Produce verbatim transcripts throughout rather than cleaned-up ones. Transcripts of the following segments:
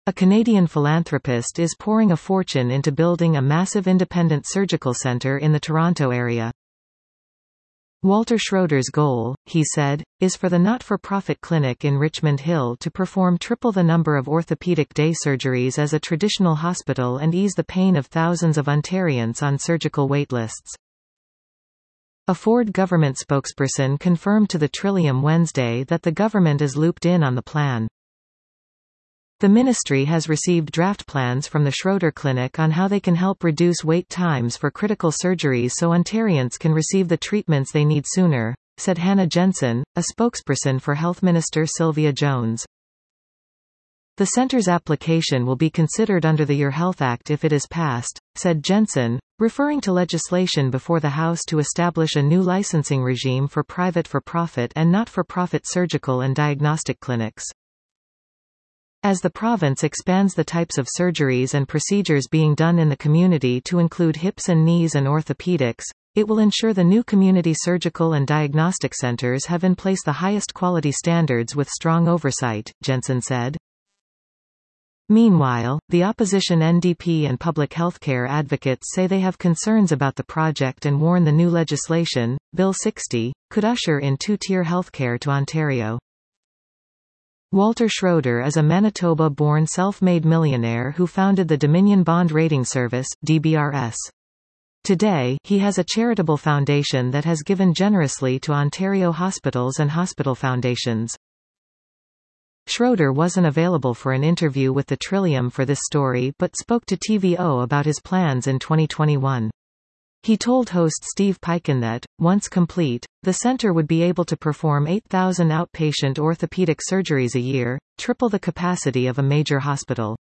A Canadian philanthropist is pouring a fortune into building a massive independent surgical centre in the Toronto area. Walter Schroeder's goal, he said, is for the not-for-profit clinic in Richmond Hill to perform triple the number of orthopedic day surgeries as a traditional hospital and ease the pain of thousands of Ontarians on surgical waitlists. A Ford government spokesperson confirmed to the Trillium Wednesday that the government is looped in on the plan. The ministry has received draft plans from the Schroeder Clinic on how they can help reduce wait times for critical surgeries so Ontarians can receive the treatments they need sooner, said Hannah Jensen, a spokesperson for Health Minister Sylvia Jones. The centre's application will be considered under the Your Health Act if it is passed, said Jensen, referring to legislation before the House to establish a new licensing regime for private for-profit and not-for-profit surgical and diagnostic clinics. As the province expands the types of surgeries and procedures being done in the community to include hips and knees and orthopedics, it will ensure the new community surgical and diagnostic centres have in place the highest quality standards with strong oversight, Jensen said. Meanwhile, the opposition N D P and public healthcare advocates say they have concerns about the project and warn the new legislation, Bill sixty, could usher in two-tier healthcare to Ontario. Walter Schroeder is a Manitoba-born self-made millionaire who founded the Dominion Bond Rating Service, D B R S. Today, he has a charitable foundation that has given generously to Ontario hospitals and hospital foundations. Schroeder wasn't available for an interview with the Trillium for this story but spoke to T V O about his plans in twenty twenty-one. He told host Steve Peiken that, once complete, the centre would be able to perform eight thousand outpatient orthopedic surgeries a year, triple the capacity of a major hospital.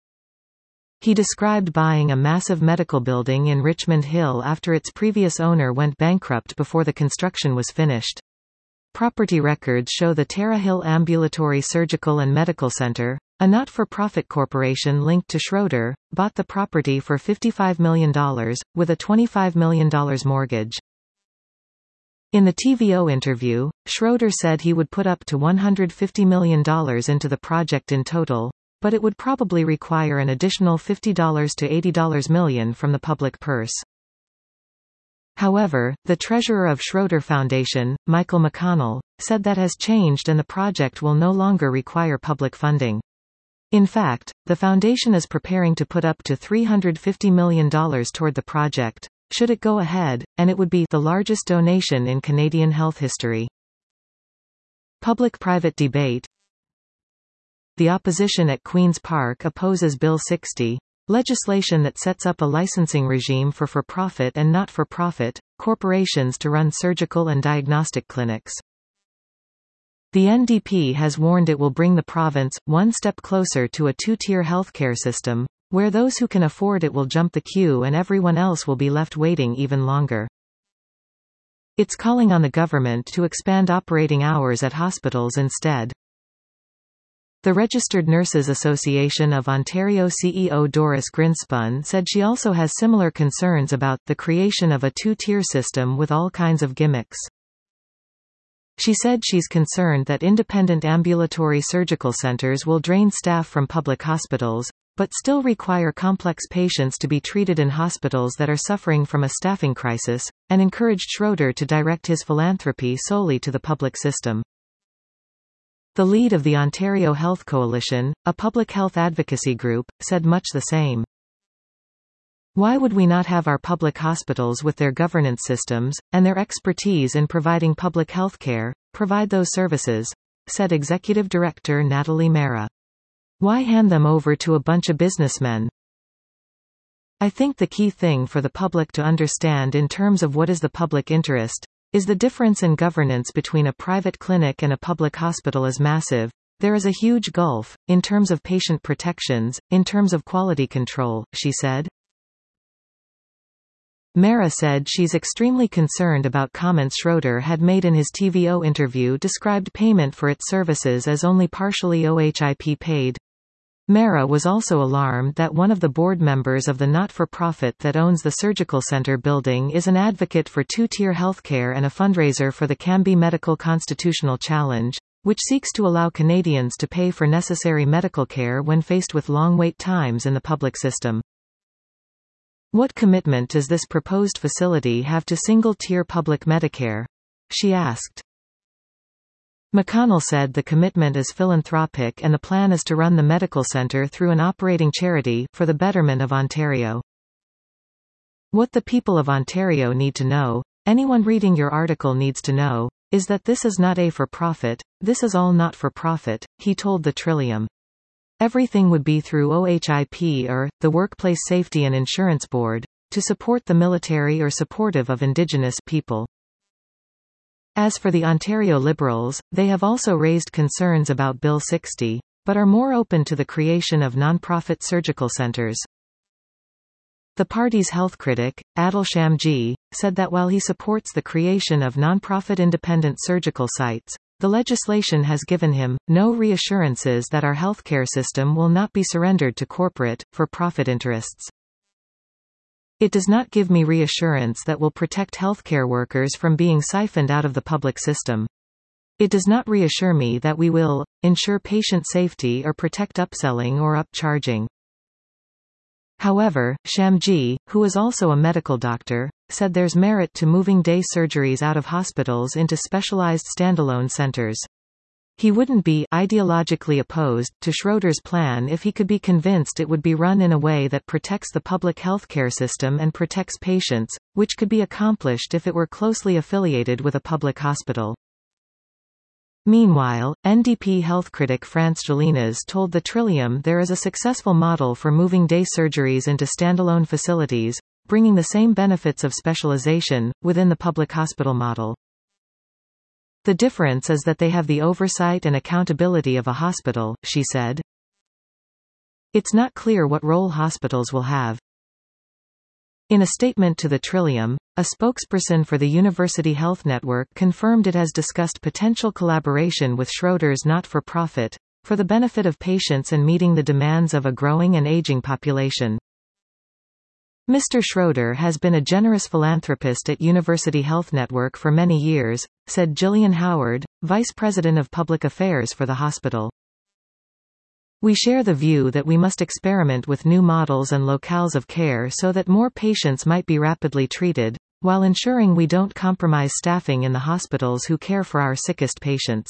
He described buying a massive medical building in Richmond Hill after its previous owner went bankrupt before the construction was finished. Property records show the Tara Hill Ambulatory Surgical and Medical Centre, a not-for-profit corporation linked to Schroeder, bought the property for fifty-five million dollars, with a twenty-five million dollars mortgage. In the T V O interview, Schroeder said he would put up to one hundred fifty million dollars into the project in total, but it would probably require an additional fifty to eighty million dollars from the public purse. However, the treasurer of Schroeder Foundation, Michael McConnell, said that has changed and the project will no longer require public funding. In fact, the foundation is preparing to put up to three hundred fifty million dollars toward the project, should it go ahead, and it would be the largest donation in Canadian health history. Public-private debate. The opposition at Queen's Park opposes Bill sixty, legislation that sets up a licensing regime for for-profit and not-for-profit corporations to run surgical and diagnostic clinics. The N D P has warned it will bring the province one step closer to a two-tier healthcare system, where those who can afford it will jump the queue and everyone else will be left waiting even longer. It's calling on the government to expand operating hours at hospitals instead. The Registered Nurses Association of Ontario C E O Doris Grinspun said she also has similar concerns about the creation of a two-tier system with all kinds of gimmicks. She said she's concerned that independent ambulatory surgical centers will drain staff from public hospitals, but still require complex patients to be treated in hospitals that are suffering from a staffing crisis, and encouraged Schroeder to direct his philanthropy solely to the public system. The lead of the Ontario Health Coalition, a public health advocacy group, said much the same. Why would we not have our public hospitals with their governance systems, and their expertise in providing public health care, provide those services? Said Executive Director Natalie Mera. Why hand them over to a bunch of businessmen? I think the key thing for the public to understand in terms of what is the public interest, is the difference in governance between a private clinic and a public hospital is massive. There is a huge gulf, in terms of patient protections, in terms of quality control, she said. Mera said she's extremely concerned about comments Schroeder had made in his T V O interview described payment for its services as only partially O H I P paid. Mera was also alarmed that one of the board members of the not-for-profit that owns the surgical center building is an advocate for two-tier healthcare and a fundraiser for the Cambie Medical Constitutional Challenge, which seeks to allow Canadians to pay for necessary medical care when faced with long wait times in the public system. What commitment does this proposed facility have to single-tier public Medicare? She asked. McConnell said the commitment is philanthropic and the plan is to run the medical centre through an operating charity, for the betterment of Ontario. What the people of Ontario need to know, anyone reading your article needs to know, is that this is not a for-profit, this is all not-for-profit, he told the Trillium. Everything would be through O H I P or, the Workplace Safety and Insurance Board, to support the military or supportive of Indigenous people. As for the Ontario Liberals, they have also raised concerns about Bill sixty, but are more open to the creation of non-profit surgical centres. The party's health critic, Adil Shamji, said that while he supports the creation of non-profit independent surgical sites, the legislation has given him no reassurances that our healthcare system will not be surrendered to corporate, for-profit interests. It does not give me reassurance that will protect healthcare workers from being siphoned out of the public system. It does not reassure me that we will ensure patient safety or protect upselling or upcharging. However, Shamji, who is also a medical doctor, said there's merit to moving day surgeries out of hospitals into specialized standalone centers. He wouldn't be ideologically opposed to Schroeder's plan if he could be convinced it would be run in a way that protects the public healthcare system and protects patients, which could be accomplished if it were closely affiliated with a public hospital. Meanwhile, N D P health critic France Gélinas told the Trillium there is a successful model for moving day surgeries into standalone facilities, bringing the same benefits of specialization, within the public hospital model. The difference is that they have the oversight and accountability of a hospital, she said. It's not clear what role hospitals will have. In a statement to the Trillium, a spokesperson for the University Health Network confirmed it has discussed potential collaboration with Schroeder's not-for-profit, for the benefit of patients and meeting the demands of a growing and aging population. Mister Schroeder has been a generous philanthropist at University Health Network for many years, said Gillian Howard, Vice President of Public Affairs for the hospital. We share the view that we must experiment with new models and locales of care so that more patients might be rapidly treated, while ensuring we don't compromise staffing in the hospitals who care for our sickest patients.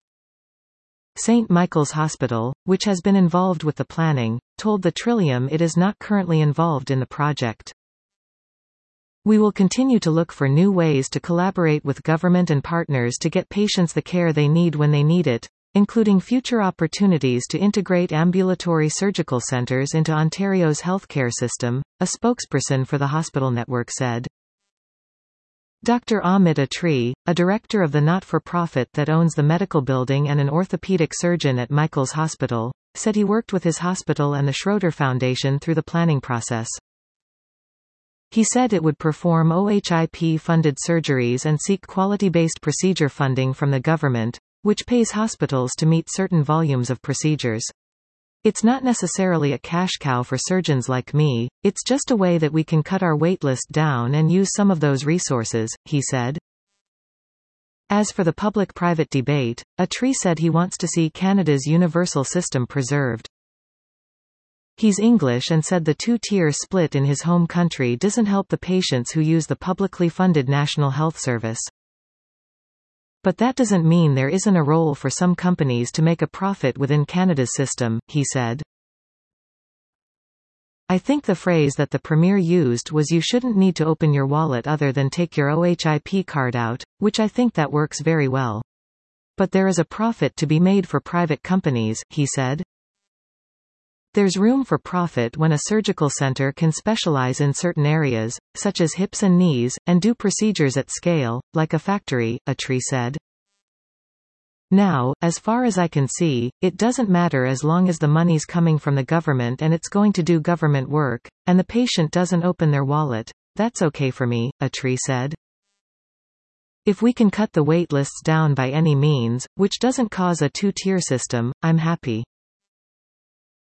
Saint Michael's Hospital, which has been involved with the planning, told the Trillium it is not currently involved in the project. We will continue to look for new ways to collaborate with government and partners to get patients the care they need when they need it, including future opportunities to integrate ambulatory surgical centres into Ontario's healthcare system, a spokesperson for the hospital network said. Doctor Amit Atri, a director of the not-for-profit that owns the medical building and an orthopedic surgeon at Michael's Hospital, said he worked with his hospital and the Schroeder Foundation through the planning process. He said it would perform O H I P-funded surgeries and seek quality-based procedure funding from the government, which pays hospitals to meet certain volumes of procedures. It's not necessarily a cash cow for surgeons like me, it's just a way that we can cut our waitlist down and use some of those resources, he said. As for the public-private debate, Atri said he wants to see Canada's universal system preserved. He's English and said the two-tier split in his home country doesn't help the patients who use the publicly funded National Health Service. But that doesn't mean there isn't a role for some companies to make a profit within Canada's system, he said. I think the phrase that the Premier used was you shouldn't need to open your wallet other than take your O H I P card out, which I think that works very well. But there is a profit to be made for private companies, he said. There's room for profit when a surgical center can specialize in certain areas, such as hips and knees, and do procedures at scale, like a factory, Atri said. Now, as far as I can see, it doesn't matter as long as the money's coming from the government and it's going to do government work, and the patient doesn't open their wallet. That's okay for me, Atri said. If we can cut the wait lists down by any means, which doesn't cause a two-tier system, I'm happy.